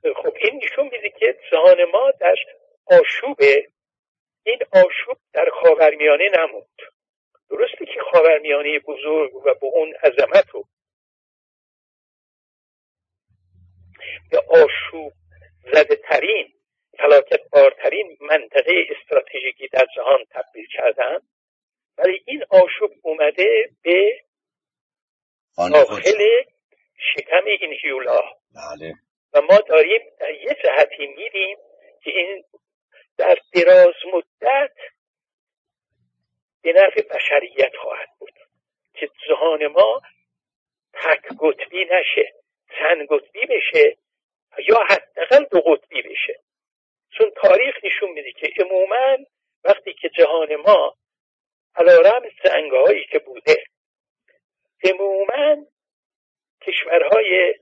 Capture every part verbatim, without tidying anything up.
خب این نشون میده که ذهن ما در آشوبه. این آشوب در خاورمیانه نموند. درسته که خاورمیانه بزرگ و به اون عظمت رو به آشوب زده ترین فلاکت بارترین منطقه استراتژیکی در جهان تبدیل کردن، ولی این آشوب اومده به داخل شکم این هیولا. بله. و ما داریم در یه جهتی میدیم که این در دراز مدت به نفع بشریت خواهد بود که جهان ما تک قطبی نشه، چند قطبی بشه یا حداقل دو قطبی بشه. چون تاریخ نشون میده که عموما وقتی که جهان ما علیرغم جنگ‌هایی که بوده، عموما کشورهای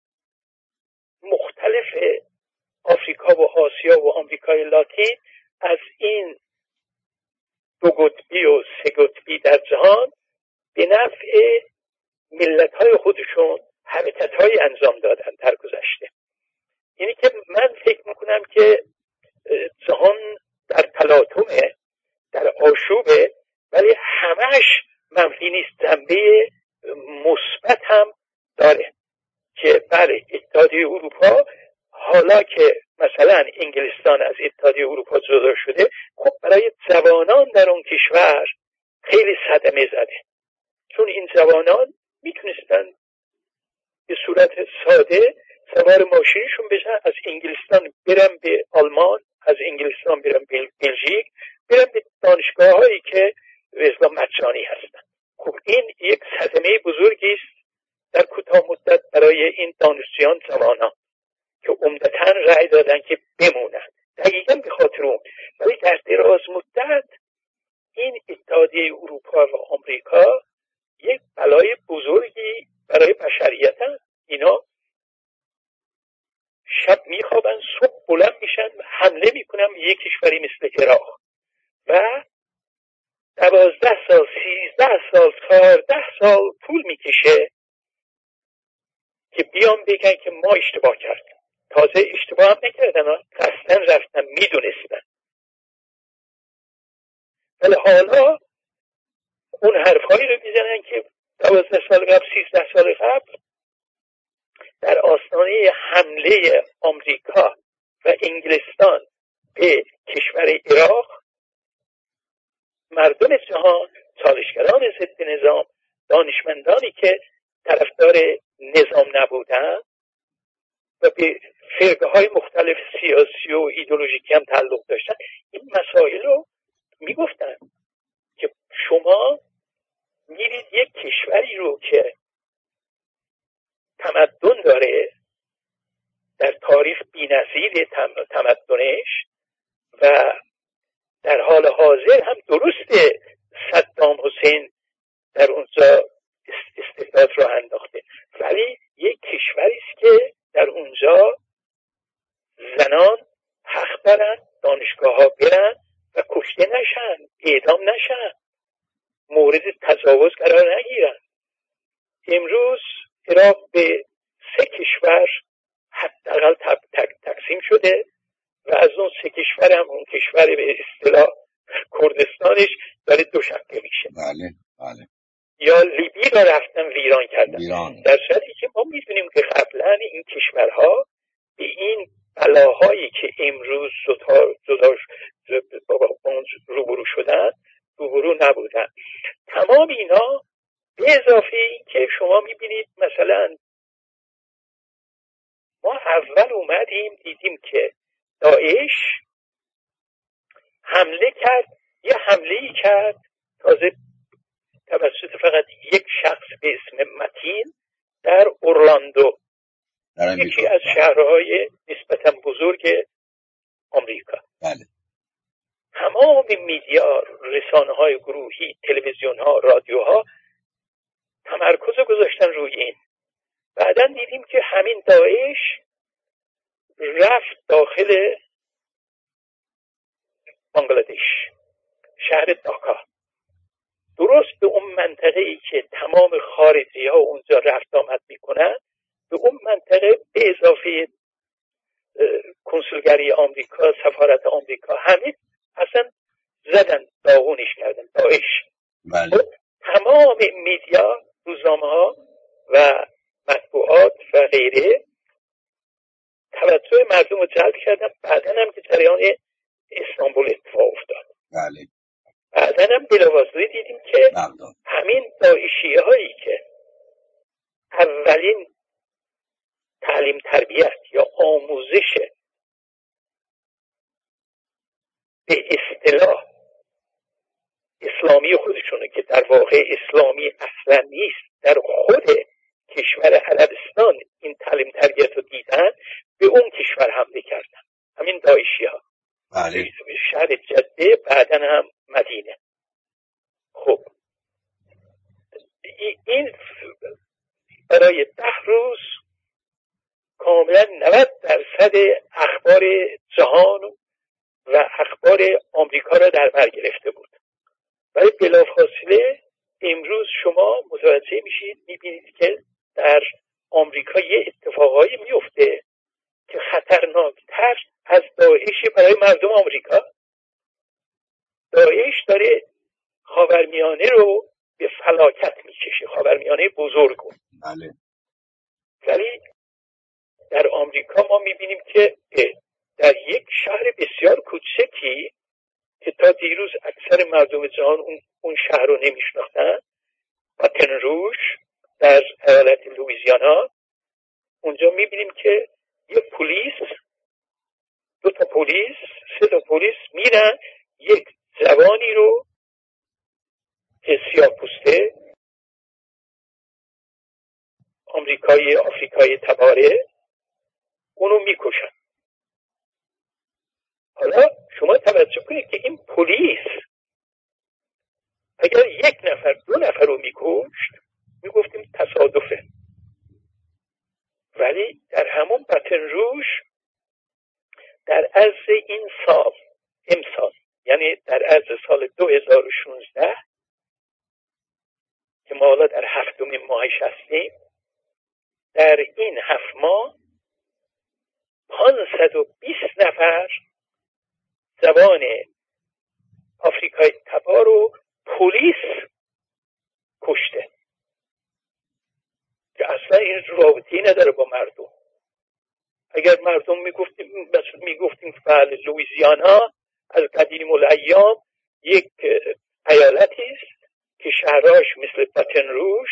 مختلف آفریقا و آسیا و آمریکای لاتین از این دو قطبی و سه قطبی در جهان به نفع ملت‌های خودشون حرکت‌های انجام دادن در گذشته. یعنی که من فکر میکنم که جهان در تلاطمه، در آشوبه، ولی همش منفی نیست، جنبه مثبت هم داره که برای اتحادیه اروپا حالا که مثلا انگلستان از اتحادیه اروپا جدا شده، خب برای جوانان در اون کشور خیلی صدمه زده، چون این جوانان میتونستن به صورت ساده سوار ماشینشون بشن، از انگلستان برن به آلمان، از انگلستان برن به بلژیک، برن به دانشگاه هایی که اصلا مجانی هستن. خب این یک صدمه بزرگی است در کوتاه مدت برای این دانشجویان جوانان که عمدتاً رأی دادن که بمونن، دقیقاً به خاطر اون. ولی در دراز مدت این اتحادیه اروپا و آمریکا یک بلای بزرگی برای بشریت هست. اینا شب میخوابن، صبح بلند میشن، حمله میکنن به یک کشوری مثل عراق و دوازده سال، سیزده سال، چهارده سال طول میکشه که بیان بگن که ما اشتباه کردیم. تازه اشتباه هم نکردن، قصدن رفتن، میدونستن. ولی حالا اون حرفایی رو میزنن که دوازده سال قبل، سیزده سال قبل در آستانه حمله آمریکا و انگلستان به کشور عراق، مردم جهان، چالشگران ضد نظام، دانشمندانی که طرفدار نظام نبودن و به فرقه های مختلف سیاسی و ایدئولوژیکی هم تعلق داشتن، این مسائل رو میگفتن که شما میرید یک کشوری رو که تمدن داره، در تاریخ بی‌نظیر تمدنش، و در حال حاضر هم درسته صدام حسین در اونجا استبداد را انداخته، ولی یک کشوری است که در اونجا زنان حق دارن دانشگاه ها برن و کشته نشن، اعدام نشن، مورد تجاوز قرار نگیرن. امروز عراق به سه کشور حداقل تقسیم شده و از اون سه کشور هم اون کشور به اصطلاح کردستانش داره دو شقه میشه. بله بله. یا لیبی را رفتن ویران کردن، ویران. در صورتی که ما میدونیم که قبلا این کشورها به این بلاهایی که امروز جدا روبرو شدن روبرو نبودن. تمام اینا به اضافه این که شما میبینید مثلا ما اول اومدیم دیدیم که داعش حمله کرد، یه حمله‌ای کرد تازه توسط فقط یک شخص به اسم متین در اورلاندو، یکی از شهرهای نسبتا بزرگ آمریکا. بله. تمام میدیا، رسانه‌های گروهی، تلویزیون‌ها، رادیوها تمرکز گذاشتن روی این. بعداً دیدیم که همین داعش رفت داخل بنگلادش، شهر داکا، درست به اون منطقه ای که تمام خارجی ها اونجا رفت آمد میکنن، به اون منطقه به اضافه کنسولگری آمریکا، سفارت آمریکا، همه اصلا زدن داغونش کردن داعش. بله. تمام میدیا، روزنامه ها و مطبوعات و غیره توجه مردم رو جلب کردن. بعدن هم که جریان استانبول اتفاق افتاد. بله. بعدن هم بلاواسطه دیدیم که بغداد. همین داعشی هایی که اولین تعلیم تربیت یا آموزش به اصطلاح اسلامی خودشونه که در واقع اسلامی اصلا نیست، در خود کشور عربستان این تعلیم تربیت رو دیدن، به اون کشور حمله کردن. همین داعشی ها. بله. شهر جده، بعدن هم مدینه. خب این برای ده روز کاملا نود درصد اخبار جهان و اخبار آمریکا را در بر گرفته بود. ولی بلافاصله امروز شما متوجه میشید، میبینید که در آمریکا یه اتفاقایی میفته که خطرناکتر از داعش برای مردم آمریکا. داعش داره خاورمیانه رو به فلاکت میکشه، خاورمیانه بزرگ. بله. ولی در آمریکا ما میبینیم که در یک شهر بسیار کوچکی که تا دیروز اکثر مردم جهان اون, اون شهر رو نمیشناختن، باتن روژ در ایالت لوئیزیانا، اونجا میبینیم که یه پلیس، دو تا پلیس، سه تا پلیس میرن یک جوانی رو که سیاه‌پوسته آمریکایی آفریکایی تباره، اونو میکشن. حالا شما توجه کنید که این پلیس اگر یک نفر دو نفر رو میکشت میگفتیم تصادفه، ولی در همون باتن روژ در عرض این سال، امسال، یعنی در عرض سال دو هزار و شانزده که ما حالا در هفتمین ماهش هستیم، در این هفت ماه پانصد و بیست نفر جوان آفریکای تبار رو پلیس کشته که اصلا این رابطه‌ای نداره با مردم. اگر مردم میگفتیم میگفتیم بله لوئیزیانا از قدیم الایام یک ایالتی است که شهرهاش مثل باتن روژ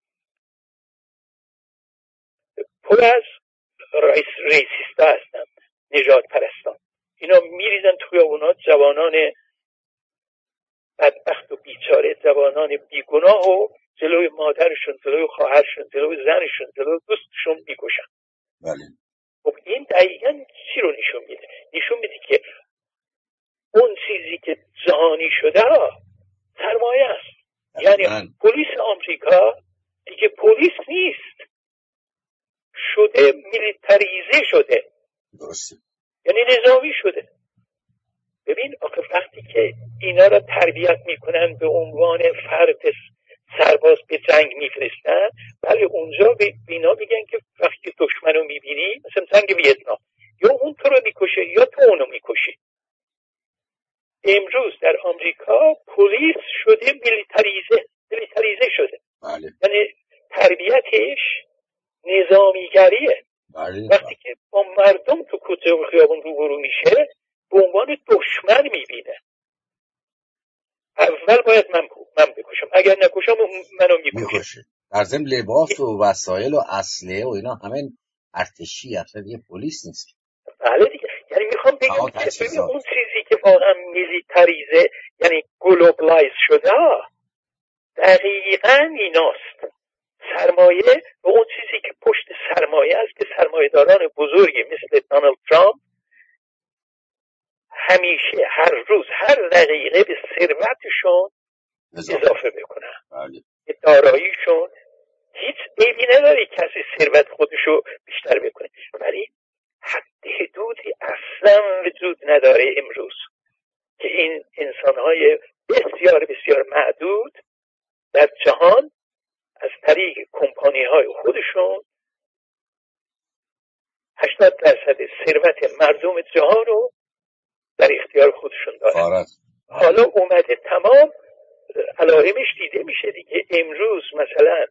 پر از رئیس ریسیستا هستند، نژاد پرستان. اینا میریزن توی اونا جوانان بدبخت و بیچاره، جوانان بیگناه و جلوی مادرشون، جلوی خواهرشون، جلوی زنشون، جلوی دوستشون میکشن. بله. خب این دقیقاً چی رو نشون میده؟ نشون میده که اون چیزی که جهانی شده سرمایه است. یعنی من. پلیس آمریکا دیگه پلیس نیست، شده میلیتریزه شده. درسته. یعنی نظامی شده. ببین آخه وقتی که اینا را تربیت میکنن به عنوان فرد سرباز به جنگ میفرستن، ولی اونجا به اینا میگن که وقتی دشمن رو میبینی، مثلا جنگ ویتنام، یا اون تو رو میکشه یا تو اونو میکشی. امروز در آمریکا پلیس شده میلیتریزه میلیتریزه شده. بله. یعنی تربیتش نظامیگریه. بله. وقتی که با مردم تو کوچه و خیابون روبرو میشه به عنوان دشمن میبینه. اول باید من من بکشم، اگر نکشم منو میکشه. در ضمن لباس و وسایل و اسلحه و اینا همه ارتشی، اصلا یه پلیس نیست. بله دیگه. یعنی میخوام بگم که ببین اون چیزی که واقعا میلیتریزه، یعنی گلوبلایز شده، دقیقاً ایناست. سرمایه و اون چیزی که پشت سرمایه است که سرمایه‌داران بزرگی مثل دونالد ترامپ همیشه هر روز هر دقیقه به ثروتشون اضافه بکنن. بله. به داراییشون هیچ عیبی نداره کسی ثروت خودشو بیشتر بکنه، ولی حد حدودی اصلا وجود نداره امروز که این انسان‌های بسیار بسیار معدود در جهان از طریق کمپانی‌های خودشون هفتاد درصد ثروت مردم جهان رو در اختیار خودشون دارن. حالا اومده تمام علائمش دیده میشه دیگه. امروز مثلا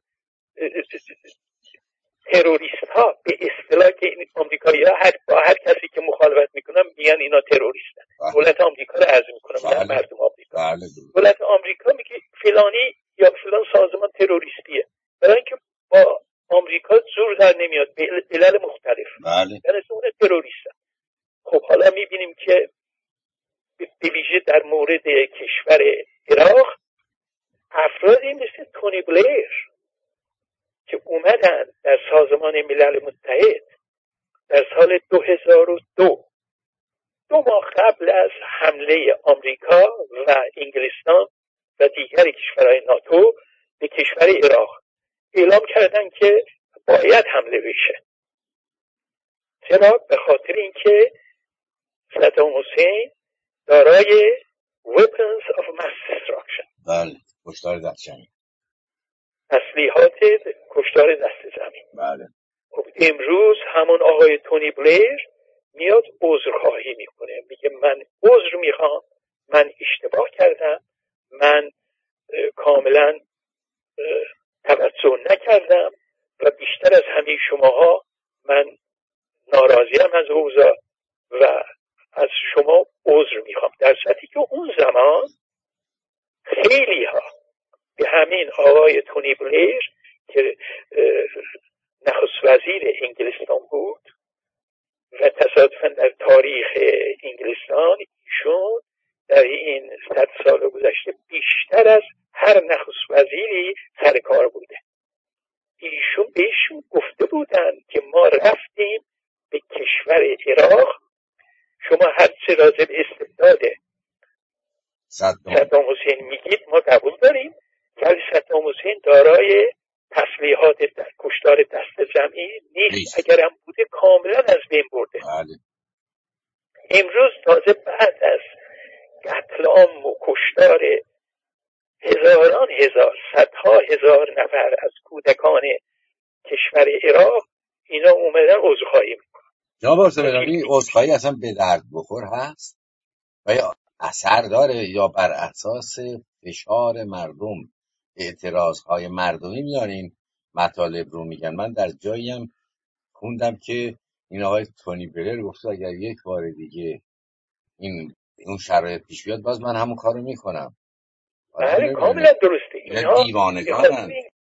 تروریست ها به اصطلاح که این آمریکایی ها هر با هر کسی که مخالفت میکنن میگن اینا تروریستن. دولت آمریکا رو عرض میکنم، میگن مردم آمریکا. دولت آمریکا میگه فلانی یا فلان سازمان تروریستیه، برای اینکه با آمریکا زور در نمیاد به علل مختلف. بله. یعنی اون تروریستن. خب حالا میبینیم که به ویژه در مورد کشور عراق افرادی مثل تونی بلیر که اومدن در سازمان ملل متحد در سال دو هزار و دو دو ماه قبل از حمله آمریکا و انگلستان و دیگر کشورهای ناتو به کشور عراق اعلام کردن که باید حمله بشه. چرا؟ به خاطر اینکه صدام حسین دارای weapons of mass destruction، بله، کشتار دست زمین، تسلیحات کشتار دست زمین. بله. خب امروز همون آقای تونی بلیر میاد عذرخواهی میکنه، میگه من عذر میخوام، من اشتباه کردم، من کاملا توجه نکردم و بیشتر از همه شماها من ناراضیم از اوضاع و از شما عذر میخوام. در صورتی که اون زمان خیلی ها به همین آقای تونی بلیر که نخست وزیر انگلستان بود و تصادفاً در تاریخ انگلستان ایشون در این صد سال گذشته بیشتر از هر نخست وزیری سر کار بوده. ایشون بهشون گفته بودن که ما رفتیم به کشور عراق، شما هر چه راجع به استبداد صدام حسین میگید ما قبول داریم، ولی صدام حسین دارای تسلیحات کشتار دست جمعی نیست، اگرم بوده کاملا از بین برده. بله. امروز تازه بعد از قتل عام و کشتار هزاران هزار صدها هزار نفر از کودکان کشور عراق اینا اومدن عذرخواهی میکنن. جناب آرسلانی، عذرخواهی اصلا به درد بخور هست و یا اثر داره یا بر اساس فشار مردم، اعتراضهای مردمی میان این مطالب رو میگن؟ من در جایی هم خوندم که این آقای تونی بلیر گفته اگر یک بار دیگه این اون شرایط پیش بیاد باز من همون کارو میکنم. بله کاملا درسته. اینا دیوانگانن.